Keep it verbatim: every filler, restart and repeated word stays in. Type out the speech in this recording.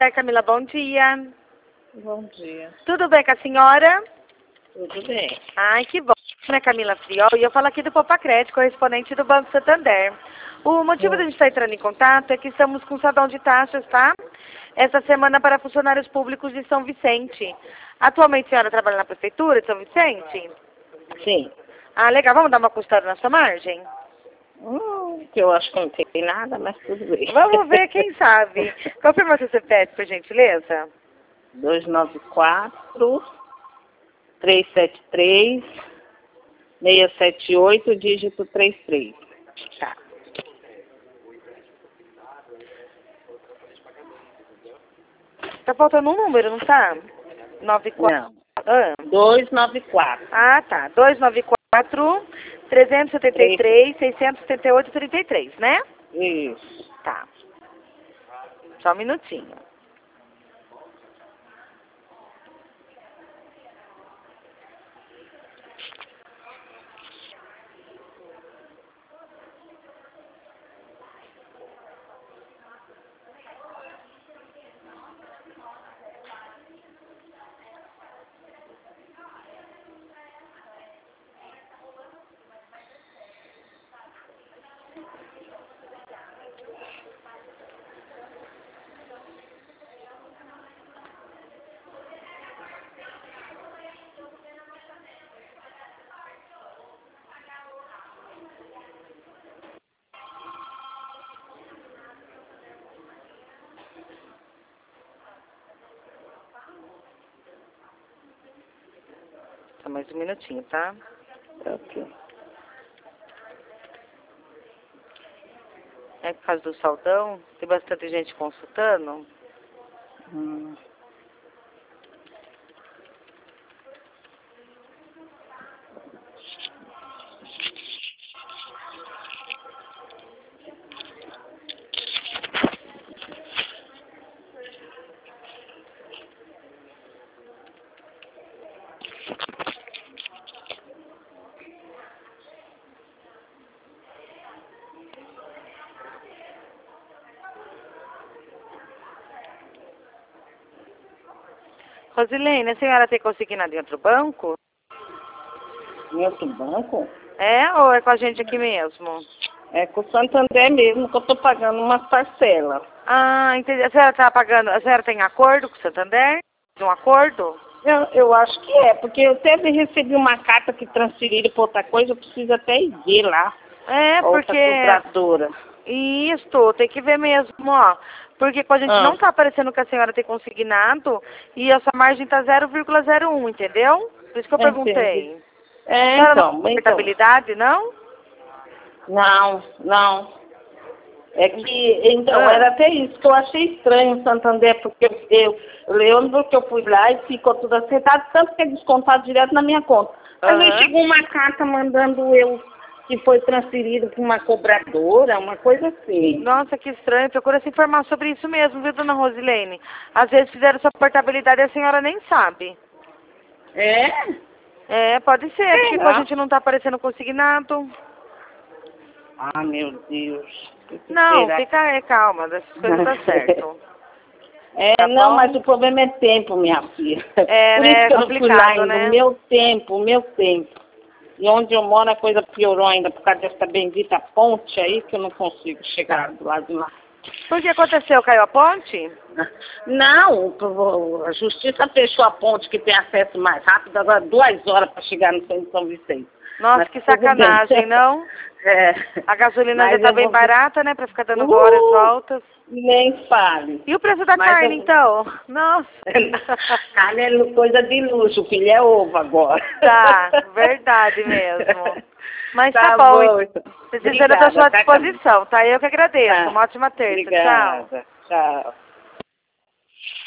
Oi, Camila, bom dia. Bom dia. Tudo bem com a senhora? Tudo bem. Ai, que bom, né, Camila Friol? E eu falo aqui do Poupa Crédito, correspondente do Banco Santander. O motivo Sim. da gente estar entrando em contato é que estamos com salão de taxas, tá? Essa semana para funcionários públicos de São Vicente. Atualmente a senhora trabalha na prefeitura de São Vicente? Sim. Ah, legal. Vamos dar uma costada na sua margem? Hum, que eu acho que não tem nada, mas tudo bem. Vamos ver, quem sabe. Confirma seu C P F, por gentileza. dois nove quatro, três sete três, seis sete oito, dígito trinta e três. Tá. Tá faltando um número, não tá? nove quatro. Não. Ah, dois nove quatro. ah tá. dois nove quatro, três sete três, seis sete oito, trinta e três, né? Isso. Tá. Só um minutinho. Só mais um minutinho, tá? Ok. É por causa do saldão, tem bastante gente consultando. Hum. Rosilene, a senhora tem consignado em outro banco? Em outro banco? É ou é com a gente aqui mesmo? É com o Santander mesmo que eu tô pagando uma parcela. Ah, entendi. A senhora tá pagando, a senhora tem acordo com o Santander? Um acordo? Eu, eu acho que é, porque eu até recebi uma carta que transferiram para outra coisa, eu preciso até ir ver lá. É, Outra porque... cobradora. Isso, tem que ver mesmo, ó. Porque com a gente Ah. não tá aparecendo que a senhora tem consignado e a sua margem tá zero vírgula zero um, entendeu? Por isso que eu perguntei. Entendi. É, A senhora não então, tem então. portabilidade, não? Não, não. É que, então, Ah. era até isso que eu achei estranho em Santander, porque eu, eu, eu lembro que eu fui lá e ficou tudo acertado, tanto que é descontado direto na minha conta. Mas aí Aham. chegou uma carta mandando eu que foi transferido para uma cobradora, uma coisa assim. Nossa, que estranho. Procura se informar sobre isso mesmo, viu, dona Rosilene? Às vezes fizeram sua portabilidade e a senhora nem sabe. É? É, pode ser, Sei porque com a lá. gente não tá aparecendo consignado. Ah, meu Deus. O que Não, será? fica aí, calma, dessas coisas dá certo. É, Tá não, bom? mas o problema é tempo, minha filha. É, Por né, isso é que eu não fui lá complicado, ainda. né? O meu tempo, o meu tempo. E onde eu moro a coisa piorou ainda, por causa dessa bendita ponte aí, que eu não consigo chegar do lado de lá. O que aconteceu? Caiu a ponte? Não, a justiça fechou a ponte que tem acesso mais rápido, agora duas horas para chegar no centro de São Vicente. Nossa, Mas que tudo bem. sacanagem, não? É. A gasolina Mas já tá eu bem vou... barata, né? Pra ficar dando Uh, várias voltas. Nem fale. E o preço da Mas carne, eu... então? Nossa. Carne é coisa de luxo, o filho é ovo agora. Tá, verdade mesmo. Mas tá, Tá bom. bom, então. Precisando, eu tô à Obrigada, sua tá, Camila? disposição, tá? Eu que agradeço. Tá. Uma ótima terça. Tchau. Obrigada. Tchau.